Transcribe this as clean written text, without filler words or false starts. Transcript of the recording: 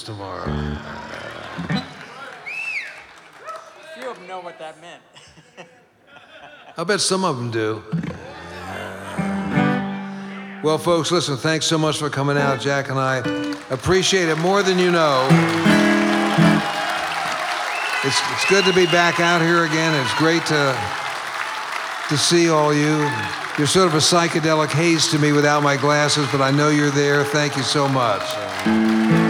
tomorrow. Few of them know what that meant. I bet some of them do. Well, folks, listen, thanks so much for coming out. Jack and I appreciate it more than you know. It's good to be back out here again. It's great to see all you. You're sort of a psychedelic haze to me without my glasses, but I know you're there. Thank you so much.